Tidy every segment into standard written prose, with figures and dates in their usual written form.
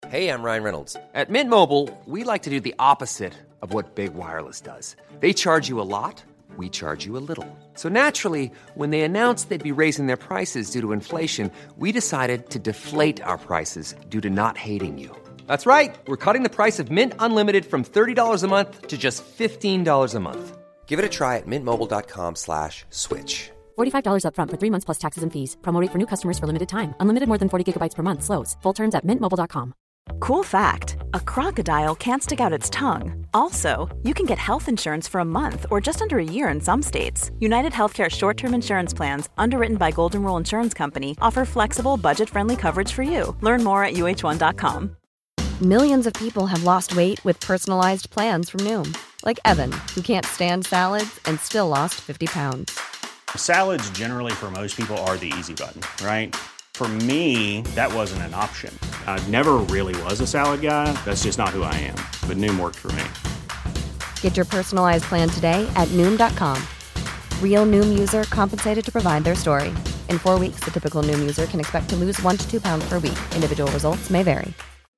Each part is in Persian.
Hey, I'm Ryan Reynolds. At Mint Mobile, we like to do the opposite of what Big Wireless does. They charge you a lot, we charge you a little. So naturally, when they announced they'd be raising their prices due to inflation, we decided to deflate our prices due to not hating you. That's right. We're cutting the price of Mint Unlimited from $30 a month to just $15 a month. Give it a try at mintmobile.com/switch. $45 up front for 3 months plus taxes and fees. Promo rate for new customers for limited time. Unlimited more than 40 gigabytes per month. Slows full terms at mintmobile.com. Cool fact, a crocodile can't stick out its tongue. Also, you can get health insurance for a month or just under a year in some states. United Healthcare short-term insurance plans, underwritten by Golden Rule Insurance Company, offer flexible, budget-friendly coverage for you. Learn more at uh1.com. Millions of people have lost weight with personalized plans from Noom. Like Evan, who can't stand salads and still lost 50 pounds. Salads generally for most people are the easy button, right? For me, that wasn't an option. I never really was a salad guy. That's just not who I am. But Noom worked for me. Get your personalized plan today at Noom.com. Real Noom user compensated to provide their story. In 4 weeks, the typical Noom user can expect to lose 1 to 2 pounds per week. Individual results may vary.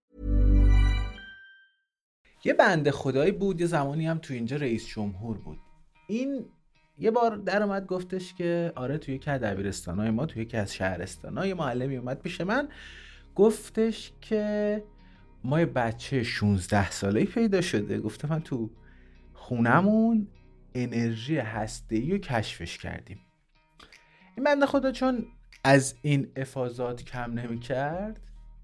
یه بنده خدایی بود، یه زمانی هم تو اینجا رئیس جمهور بود. این یه بار در اومد گفتش که آره توی یکی از دبیرستانای ما، توی یکی از شهرستانای معلمی اومد پیش من گفتش که ما یه بچه 16 ساله‌ای پیدا شده، گفته من تو خونمون انرژی هسته‌ای رو کشفش کردیم. این بنده خدا چون از این افاضات کم نمی کرد،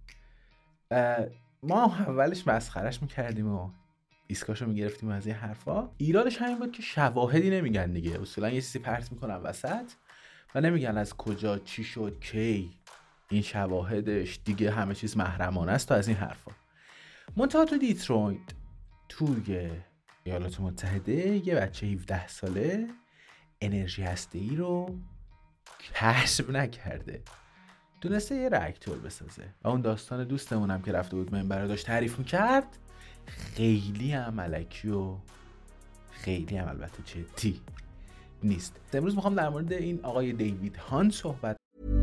ما اولش مسخرش میکردیم و ایسکاشو میگرفتیم از این حرفا. ایرادش همین بود که شواهدی نمیگن دیگه، اصولا یه چیزی پرت میکنن وسط و نمیگن از کجا چی شد کی، این شواهدش دیگه همه چیز محرمانه است و از این حرفا. منتها تو دیترویت توی ایالات متحده یه بچه 17 ساله انرژی هسته‌ای رو کشف نکرده، دونسته یه راکتور بسازه. و اون داستان دوستمونم که رفته بود منبر داشت تعریف میکرد، خیلی هم الکی و خیلی هم البته جدی نیست. امروز میخوام در مورد این آقای دیوید هان صحبت.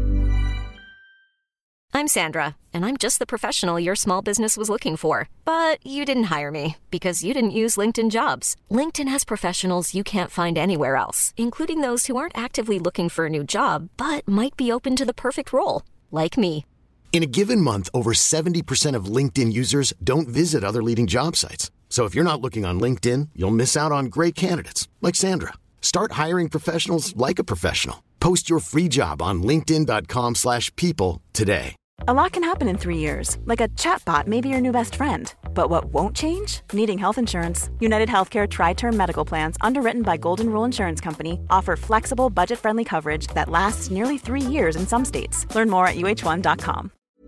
I'm Sandra, and I'm just the professional your small business was looking for. But you didn't hire me because you didn't use LinkedIn Jobs. LinkedIn has professionals you can't find anywhere else, including those who aren't actively looking for a new job, but might be open to the perfect role, like me. In a given month, over 70% of LinkedIn users don't visit other leading job sites. So if you're not looking on LinkedIn, you'll miss out on great candidates like Sandra. Start hiring professionals like a professional. Post your free job on linkedin.com/people today. A lot can happen in 3 years, like a chatbot may be your new best friend. But what won't change? Needing health insurance. United Healthcare Tri-Term Medical Plans, underwritten by Golden Rule Insurance Company, offer flexible, budget-friendly coverage that lasts nearly 3 years in some states. Learn more at uh1.com.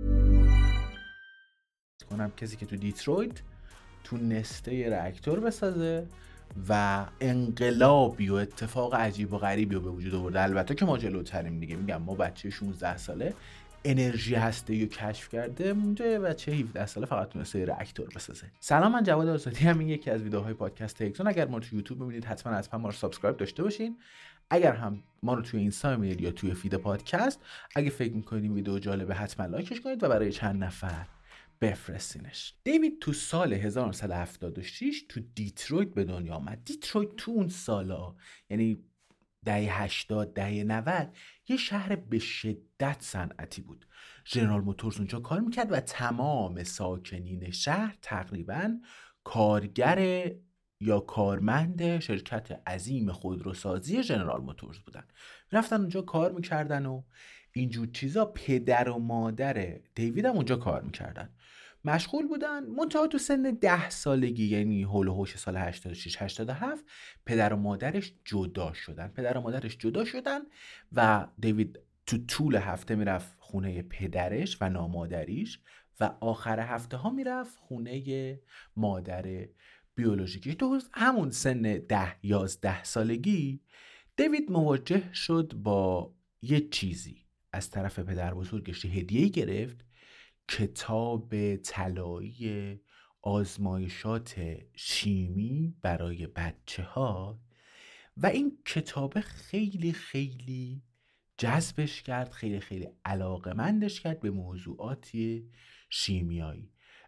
کسی که تو دیترویت تونسته یه راکتور بسازه و انقلابی و اتفاق عجیب و غریبی رو به وجود آورده. البته که ما جلوتریم دیگه، میگم ما بچه 16 ساله انرژی هسته‌ای رو کشف کرده، اونجا یه بچه 17 ساله فقط تونسته یه راکتور بسازه. سلام، من جواد آزادی، همین یکی از ویدیوهای پادکست تکسون. اگر ما رو تو یوتیوب می‌بینید حتما ما رو سابسکرایب داشته باشین. اگر هم ما رو توی اینستا می‌بینید یا توی فید پادکست، اگه فکر می‌کنید این ویدیو جالبه حتما لایکش کنید و برای چند نفر بفرستینش. دیوید تو سال 1976 تو دیترویت به دنیا آمد. دیترویت تو اون سالا، یعنی دهه 80 دهه 90، یه شهر به شدت صنعتی بود. ژنرال موتورز اونجا کار میکرد و تمام ساکنین شهر تقریبا کارگر یا کارمند شرکت عظیم خودروسازی ژنرال موتورز بودن. رفتن اونجا کار میکردن و اینجور چیزا. پدر و مادر دیوید هم اونجا کار میکردن، مشغول بودن. منتها تو سن 10 سالگی، یعنی هول و هوش سال 86 87، پدر و مادرش جدا شدن و دیوید تو طول هفته میرفت خونه پدرش و نامادریش و آخر هفته ها میرفت خونه مادر بیولوژیکی. تو همون سن 10-11 سالگی دیوید مواجه شد با یه چیزی. از طرف پدر بزرگش هدیه‌ای گرفت، کتاب طلایی آزمایشات شیمی برای بچه ها، و این کتاب خیلی خیلی جذبش کرد، خیلی خیلی علاقمندش کرد به موضوعات شیمیایی.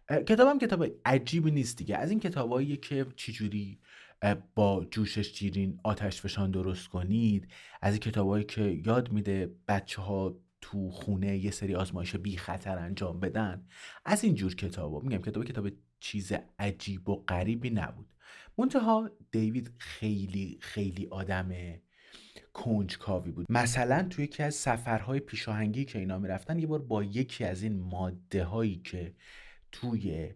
کتابم کتاب عجیبی نیست دیگه، از این کتاباییه که چجوری با جوشش جیرین آتش فشان درست کنید، از این کتابایی که یاد میده بچه‌ها تو خونه یه سری آزمایش بی خطر انجام بدن. از این جور کتابا میگم کتاب چیز عجیب و غریبی نبود. منتها دیوید خیلی خیلی آدم کنجکاوی بود. مثلا توی یکی از سفرهای پیشاهنگی که اینا میرفتن یه بار با یکی از این ماده هایی که توی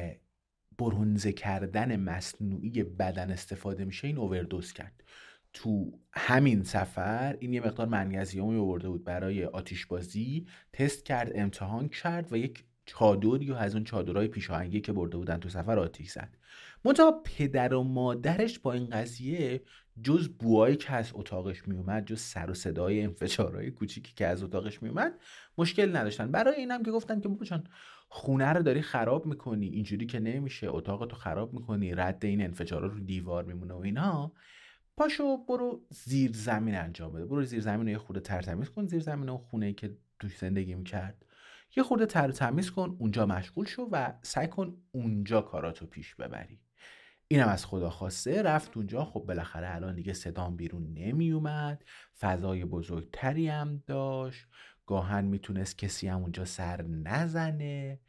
برونزه کردن مصنوعی بدن استفاده میشه این اووردوز کرد. تو همین سفر این یه مقدار منیزیومی آورده بود برای آتش بازی، تست کرد، امتحان کرد و یک چادری و از اون چادرهای پیشاهنگی که برده بودن تو سفر آتش زد. منتها پدر و مادرش با این قضیه جز بوهایی که از اتاقش میومد، جز سر و صدای انفجارهای کوچیکی که از اتاقش میومد مشکل نداشتن. برای اینم که گفتن که بابا جان خونه رو داری خراب میکنی، اینجوری که نمیشه، اتاقتو خراب میکنی، رد این انفجارها رو دیوار میمونه و اینا، پاشو برو زیر زمین انجام بده، برو زیر زمین رو یه خورده ترتمیز کن، زیر زمین اون خونه‌ای که توش زندگی میکرد یه خورده ترتمیز کن، اونجا مشغول شو و سعی کن اونجا کاراتو پیش ببری. اینم از خدا خواسته رفت اونجا. خب بالاخره الان دیگه صدام بیرون نمی اومد، فضای بزرگتری هم داشت، گاهن میتونست کسی هم اونجا سر نزنه،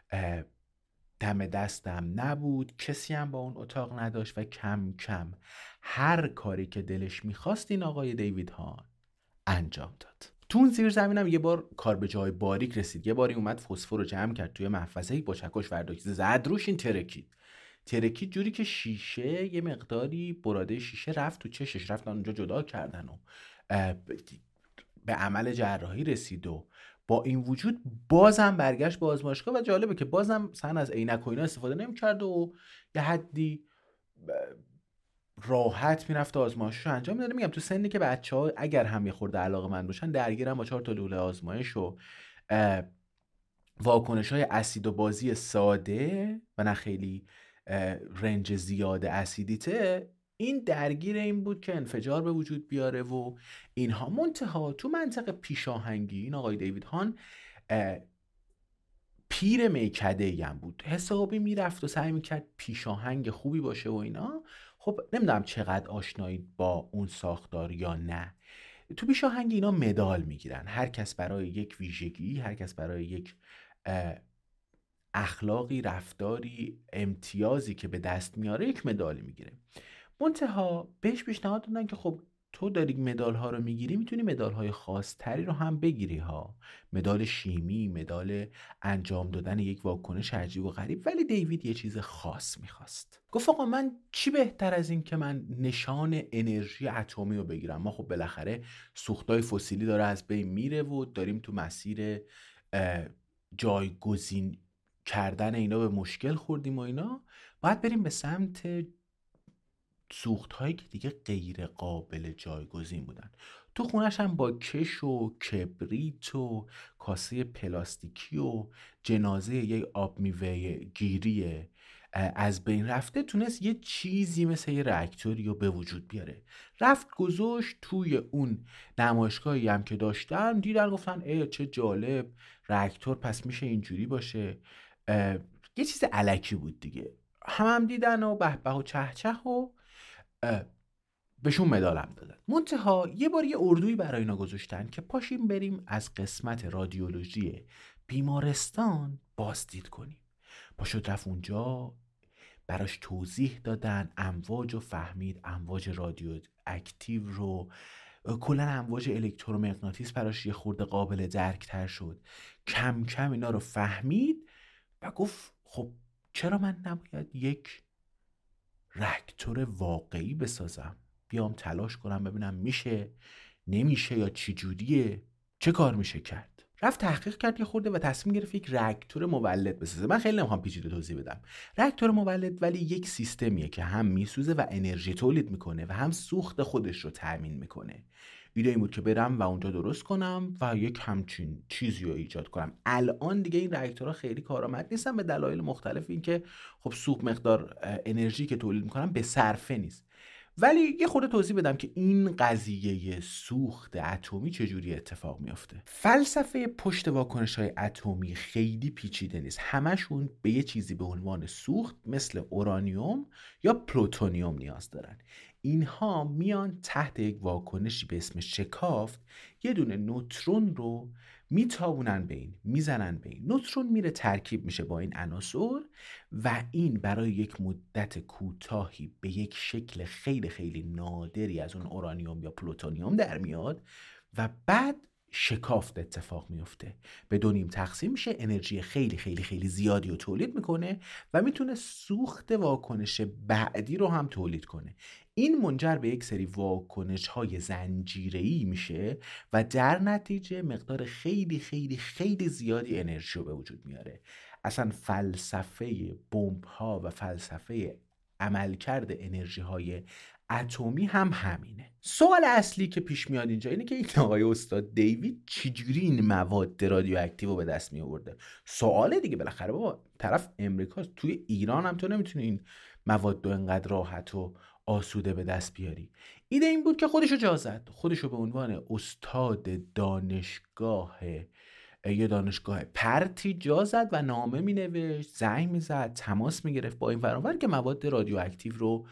دم دستم نبود، کسی هم با اون اتاق نداشت و کم کم هر کاری که دلش میخواست این آقای دیوید هان انجام داد. تو اون زیر زمینم یه بار کار به جای باریک رسید. یه باری اومد فسفر رو جمع کرد توی محفظه‌ای، با چکش ورداشت زد روش، این ترکید جوری که شیشه یه مقداری براده شیشه رفت تو چشش، رفتن اونجا جدا کردن و به عمل جراحی رسید و با این وجود بازم برگشت به آزمایشگاه و جالبه که بازم سن از عینک و اینا استفاده نمی‌کرد و یه حدی راحت میرفت آزمایشش رو انجام میداد. میگم تو سنی که بچه‌ها اگر هم یه خورده علاقه‌مند باشن درگیرن با 4 تا لوله آزمایش و واکنش‌های اسید و بازی ساده و نه خیلی رنج زیاد اسیدیته، این درگیر این بود که انفجار به وجود بیاره و اینها. منتها تو منطقه پیشاهنگی این آقای دیوید هان پیر میکده‌ای هم بود، حسابی میرفت و سعی میکرد پیشاهنگ خوبی باشه و اینا. خب نمیدونم چقدر آشنایید با اون ساختار یا نه. تو پیشاهنگی اینا مدال میگیرن، هر کس برای یک ویژگی، هر کس برای یک اخلاقی، رفتاری، امتیازی که به دست میاره یک مدال میگیره. منتها بهش پیشنهاد دادن که خب تو داری مدال ها رو میگیری، میتونی مدال های خاص تری رو هم بگیری ها، مدال شیمی، مدال انجام دادن یک واکنش عجیب و غریب. ولی دیوید یه چیز خاص میخواست. گفت آقا من چی بهتر از این که من نشان انرژی اتمی رو بگیرم؟ ما خب بالاخره سوختای فسیلی داره از بین میره و داریم تو مسیر جایگزین کردن اینا به مشکل خوردیم و اینا، باید بریم به سمت سوخت هایی که دیگه غیر قابل جایگزین بودن. تو خونش هم با کش و کبریت و کاسه پلاستیکی و جنازه یک آب میوه گیری از بین رفته تونست یه چیزی مثل یه راکتوری رو به وجود بیاره. رفت گذاشت توی اون نمایشگاهی هم که داشتن، دیدن گفتن چه جالب، راکتور پس میشه اینجوری باشه. یه چیز الکی بود دیگه. هم دیدن و به و چه و بهشون مدالم دادن. منتها یه بار یه اردویی برای اینا گذاشتن که پاشیم بریم از قسمت رادیولوژی بیمارستان بازدید کنیم. پاشد رفت اونجا، براش توضیح دادن امواج رو فهمید، امواج رادیو اکتیو رو، کلا امواج الکترومغناطیس براش یه خورده قابل درک تر شد. کم کم اینا رو فهمید و گفت خب چرا من نباید یک راکتور واقعی بسازم، بیام تلاش کنم ببینم میشه نمیشه یا چی جوریه، چه کار میشه کرد. رفت تحقیق کرد یه خورده و تصمیم گرفت یک راکتور مولد بسازه. من خیلی نمیخوام پیچیده توضیح بدم. راکتور مولد ولی یک سیستمیه که هم میسوزه و انرژی تولید میکنه و هم سوخت خودش رو تامین میکنه. ایده این بود که برم و اونجا درست کنم و یک همچین چیزی رو ایجاد کنم. الان دیگه این راکتورها خیلی کارآمد نیستن به دلایل مختلف، این که خب سوخت مقدار انرژی که تولید میکنن به صرفه نیست. ولی یه خورده توضیح بدم که این قضیه سوخت اتمی چجوری اتفاق میفته. فلسفه پشت واکنش‌های اتمی خیلی پیچیده نیست. همشون به یه چیزی به عنوان سوخت مثل اورانیوم یا پلوتونیوم نیاز دارن. اینها میان تحت یک واکنشی به اسم شکافت یه دونه نوترون رو میتابونن به این، میزنن به این. نوترون میره ترکیب میشه با این عناصر و این برای یک مدت کوتاهی به یک شکل خیلی خیلی نادری از اون اورانیوم یا پلوتونیوم در میاد و بعد شکافت اتفاق میفته، به دو نیم تقسیم میشه، انرژی خیلی خیلی خیلی زیادی رو تولید میکنه و میتونه سوخت واکنش بعدی رو هم تولید کنه. این منجر به یک سری واکنش های زنجیره‌ای میشه و در نتیجه مقدار خیلی خیلی خیلی زیادی انرژی رو به وجود میاره. اصلا فلسفه بمب ها و فلسفه عملکرد انرژی های اتمی هم همینه. سوال اصلی که پیش میاد اینجا اینه که این آقای استاد دیوید چجوری این مواد رادیواکتیو رو به دست می آورده؟ سوال دیگه، بالاخره بابا طرف امریکاست، توی ایران هم تو نمیتونی این مواد رو انقدر راحت و آسوده به دست بیاری. ایده این بود که خودشو جا زد، خودشو به عنوان استاد یه دانشگاه پرتی جا زد و نامه می نوشت، زنگ می زد، تماس می گرفت با این ورانور که مواد رادیواکتیو رو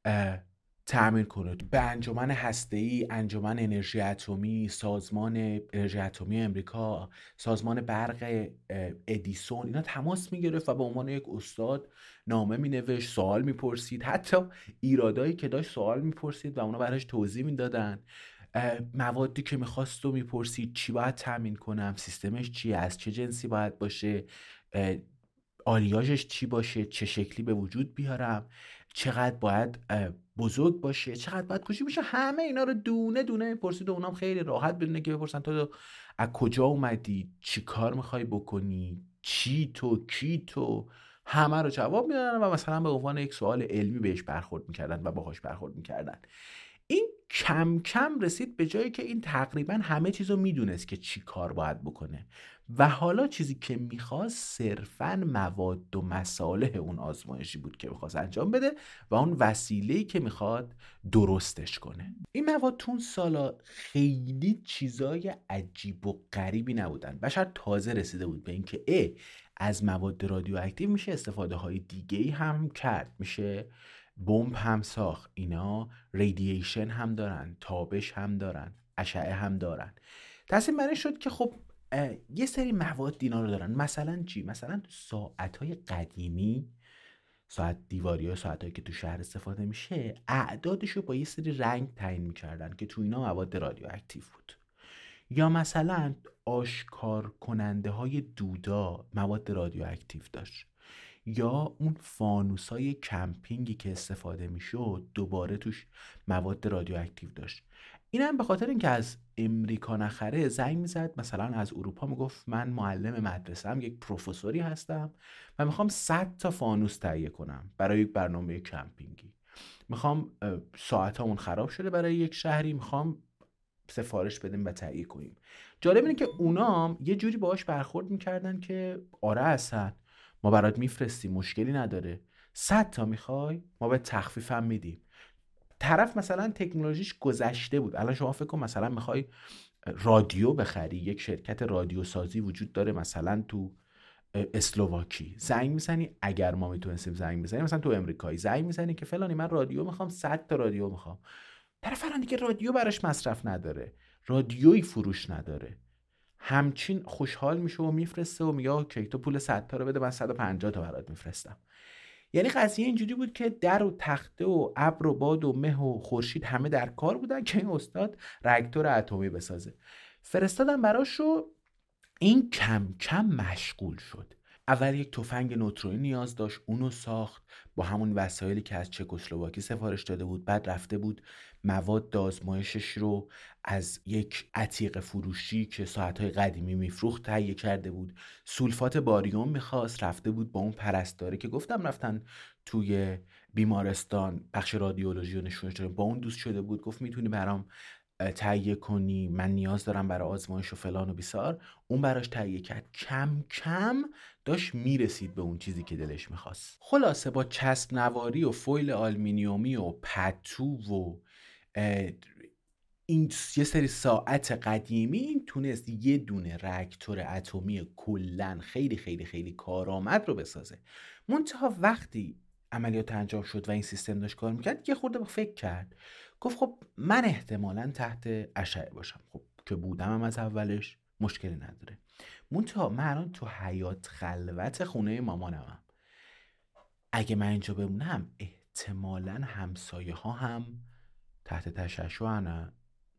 تعمیر کنه. به انجمن هسته‌ای، انجمن انرژی اتمی، سازمان انرژی اتمی امریکا، سازمان برق ادیسون، اینا تماس می گرفت و به عنوان یک استاد نامه می نوشت، سوال می پرسید، حتی ایرادایی که داشت سوال می پرسید و اونا براش توضیح می دادن. موادی که میخواست و میپرسید چی باید تامین کنم، سیستمش چیه، از چه جنسی باید باشه، آلیاژش چی باشه، چه شکلی به وجود بیارم، چقدر باید بزرگ باشه، چقدر باید کوچیک باشه. همه اینا رو دونه دونه میپرسید و اونام خیلی راحت بدونه که بپرسن تو از کجا اومدی، چی کار میخوای بکنی، چی تو، کی تو، همه رو جواب میدادن و مثلا به عنوان یک سوال علمی بهش برخورد میکردن و باهاش برخورد میکردن. این کم کم رسید به جایی که این تقریبا همه چیزو میدونست که چی کار باید بکنه و حالا چیزی که میخواست صرفاً مواد و مصالح اون آزمایشی بود که میخواست انجام بده و اون وسیله‌ای که میخواد درستش کنه. این مواد تون سالا خیلی چیزای عجیب و غریبی نبودن. بشر تازه رسیده بود به اینکه از مواد رادیواکتیو میشه استفاده های دیگه‌ای هم کرد، میشه بمب هم ساخت. اینا ریدییشن هم دارن، تابش هم دارن، اشعه هم دارن. تصمیم بر این شد که خب یه سری مواد اینا رو دارن. مثلا چی؟ مثلا ساعت‌های قدیمی، ساعت دیواری ها، ساعت‌هایی که تو شهر استفاده میشه، اعدادش رو با یه سری رنگ تعیین میکردن که تو اینا مواد رادیواکتیو بود. یا مثلا آشکار کننده های دودا مواد رادیواکتیو داشت. یا اون فانوسای کمپینگی که استفاده میشد دوباره توش مواد رادیواکتیو داشت. این هم به خاطر اینکه از امریکا نخره زنگ میزد مثلا از اروپا، میگفت من معلم مدرسه‌ام، یک پروفسوری هستم و میخوام 100 تا فانوس تهیه کنم برای یک برنامه کمپینگی. میخوام ساعتامون خراب شده برای یک شهری، میخوام سفارش بدیم و تهیه کنیم. جالب اینه که اونام یه جوری باهاش برخورد میکردن که آره اصلا ما برات میفرستیم، مشکلی نداره، 100 تا میخوای ما به تخفیف هم میدیم. طرف مثلا تکنولوژیش گذشته بود. الان شما فکر کن مثلا میخوای رادیو بخری، یک شرکت رادیو سازی وجود داره مثلا تو اسلوواکی، زنگ میزنی، اگر ما میتونستیم زنگ بزنیم مثلا تو امریکایی، زنگ میزنی که فلانی من رادیو میخوام، 100 تا رادیو میخوام. طرف الان دیگه رادیو براش مصرف نداره، رادیویی فروش نداره، همچین خوشحال میشه و میفرسته و میگه اوکی تو پول 100 تا رو بده، من 150 تا برات میفرستم. یعنی قضیه اینجوری بود که در و تخته و ابر و باد و مه و خورشید همه در کار بودن که این استاد راکتور اتمی بسازه. فرستادن براش رو، این کم کم مشغول شد. اول یک تفنگ نوترونی نیاز داشت، اونو ساخت با همون وسایلی که از چکسلواکی سفارش داده بود. بعد رفته بود مواد آزمایشش رو از یک عتیق فروشی که ساعت‌های قدیمی میفروخت تهیه کرده بود. سولفات باریوم میخواست، رفته بود با اون پرستاره که گفتم رفتن توی بیمارستان بخش رادیولوژی رو نشونش دادن، با اون دوست شده بود، گفت میتونی برام تهیه کنی، من نیاز دارم برای آزمایش و فلان و بیسار. اون براش تهیه کرد، کم کم داشت میرسید به اون چیزی که دلش میخواست. خلاصه با چسب نواری و فویل آلومینیومی و پتو و این یه سری ساعت قدیمی این تونست یه دونه راکتور اتمی کلن خیلی خیلی خیلی کارآمد رو بسازه. منتها وقتی عملیات انجام شد و این سیستم داشت کار میکرد، یه خورده فکر کرد، گفت خب من احتمالاً تحت اشعه باشم. خب که بودم هم از اولش، مشکلی نداره. منتها من الان تو حیات خلوت خونه مامانم، اگه من اینجا بمونم احتمالاً همسایه ها هم تحت تشعشعن.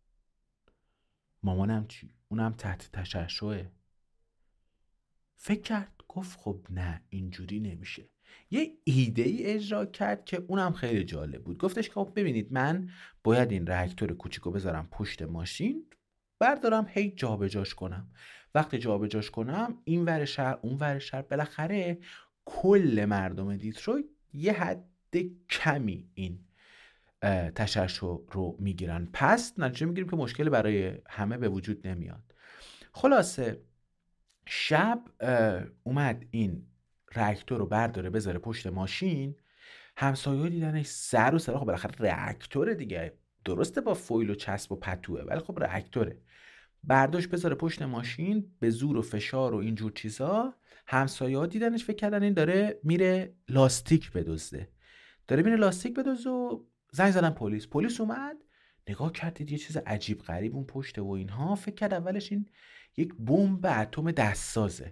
مامانم چی؟ اونم تحت تشعشعه. فکر کرد، گفت خب نه اینجوری نمیشه. یه ایده ای اجرا کرد که اونم خیلی جالب بود. گفتش که خب ببینید، من باید این راکتور کوچیکو بذارم پشت ماشین، بردارم هی جابجاش کنم. وقتی جابجاش کنم این ور شهر اون ور شهر، بالاخره کل مردم دیترویت یه حد کمی این تشعشع رو میگیرن، پس نتیجه میگیریم که مشکل برای همه به وجود نمیاد. خلاصه شب اومد این راکتور رو برداره بذاره پشت ماشین. همسایه‌ها دیدنش سر و سر، خب بالاخره راکتور دیگه، درسته با فویل و چسب و پتوه ولی خب راکتوره. برداشت بذاره پشت ماشین به زور و فشار و اینجور چیزا. همسایه‌ها دیدنش فکر کردن این داره میره لاستیک بدزده، و زنگ زدن پلیس. پلیس اومد نگاه کرد، دید یه چیز عجیب غریب اون پشته و اینها. فکر کرد اولش این یک بمب اتم دستسازه،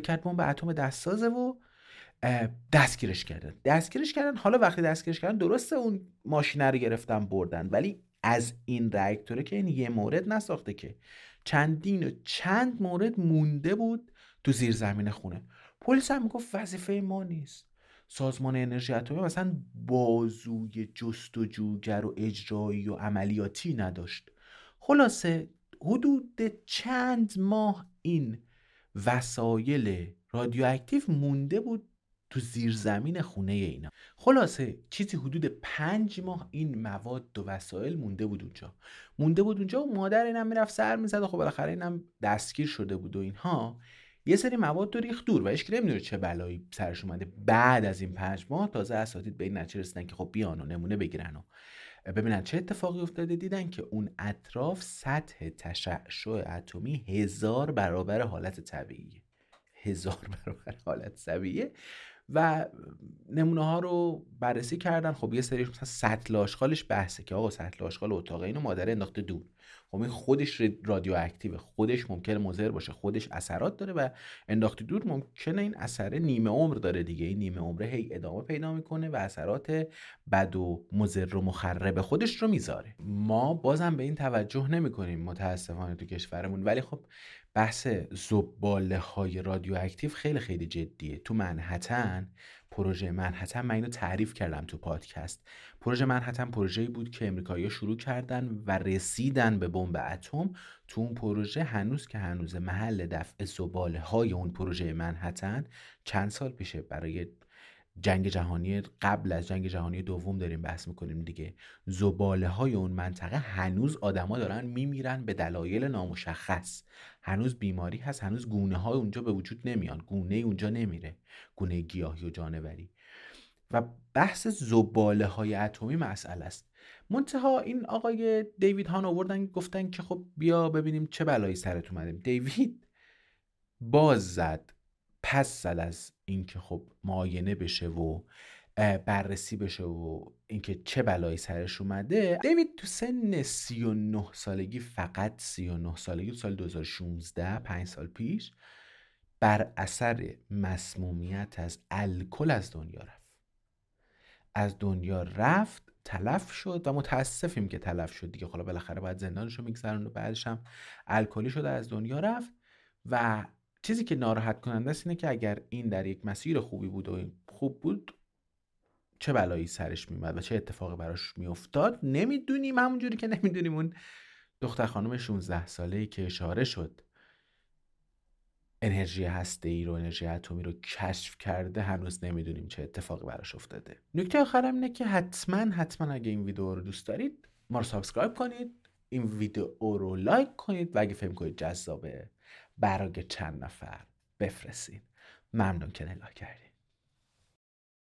و دستگیرش کردن. حالا وقتی دستگیرش کردن، درسته اون ماشینه رو گرفتن بردن، ولی از این راکتوره که این یه مورد نساخته که چند مورد مونده بود تو زیر زمین خونه. پلیس هم میگفت وظیفه ما نیست. سازمان انرژی اتمی مثلا بازوی جستجوگر و اجرایی و عملیاتی نداشت. خلاصه حدود چند ماه این وسایل رادیواکتیو مونده بود تو زیرزمین خونه اینا. خلاصه چیزی حدود 5 ماه این مواد و وسایل مونده بود اونجا و مادر اینم میرفت سر میزد و خب بالاخره اینم دستگیر شده بود و اینها. یه سری مواد رو ریخت دور و هیچ کی نمیدونه چه بلایی سرش اومده. بعد از این 5 ماه تازه اساتید به این نتیجه رسیدن که خب بیان و نمونه بگیرن و ببینن چه اتفاقی افتاده. دیدن که اون اطراف سطح تشعشع اتمی 1000 برابر حالت طبیعیه. و نمونه ها رو بررسی کردن. خب یه سریش مثلا سطل آشغالش بحثه که آقا سطل آشغال اتاق اینو مادر انداخته دور. خب این خودش رادیواکتیوه، خودش ممکنه مضر باشه، خودش اثرات داره و انداخته دور ممکنه این اثر نیمه عمر داره دیگه. این نیمه عمره هی ادامه پیدا میکنه و اثرات بد و مضر و مخرب خودش رو میذاره. ما بازم به این توجه نمیکنیم متاسفانه تو کشورمون، ولی خب بحث زباله های رادیواکتیو خیلی خیلی جدیه. تو منهتن، پروژه منهتن، من اینو تعریف کردم تو پادکست. پروژه منهتن پروژه‌ای بود که امریکایی‌ها شروع کردن و رسیدن به بمب اتم. تو اون پروژه هنوز محل دفع زباله های اون پروژه منهتن چند سال پیشه، برای جنگ جهانی، قبل از جنگ جهانی دوم داریم بحث میکنیم دیگه. زباله های اون منطقه هنوز آدما دارن میمیرن به دلایل نامشخص. هنوز بیماری هست، هنوز گونه های اونجا به وجود نمیان، گونه اونجا نمیره، گونه گیاهی و جانوری. و بحث زباله های اتمی مسئله است. منتها این آقای دیوید هان آوردن گفتن که خب بیا ببینیم چه بلایی سرت اومده. دیوید باز زد، پس زد از اینکه خب معاینه بشه و بررسی بشه و اینکه چه بلایی سرش اومده. دیوید تو سن 39 سالگی، فقط 39 سالگی، سال 2016، 5 سال پیش، بر اثر مسمومیت از الکل از دنیا رفت، تلف شد و متاسفیم که تلف شد دیگه. خلا بالاخره باید زندانشو میگذرون و بعدش هم الکلی شده از دنیا رفت. و چیزی که ناراحت کننده است اینه که اگر این در یک مسیر خوبی بود و خوب بود، چه بلایی سرش میومد و چه اتفاقی براش میافتاد نمیدونیم. همونجوری که نمیدونیم اون دختر خانم 16 ساله‌ای که اشاره شد انرژی هسته‌ای رو، انرژی اتمی رو کشف کرده، هنوز نمیدونیم چه اتفاقی براش افتاده. نکته آخرم اینه که حتما اگه این ویدیو رو دوست دارید ما رو سابسکرایب کنید، این ویدیو رو لایک کنید و اگه فکر کنید جذابه برای چند نفر بفرستید. ممنون که نگاه کردید.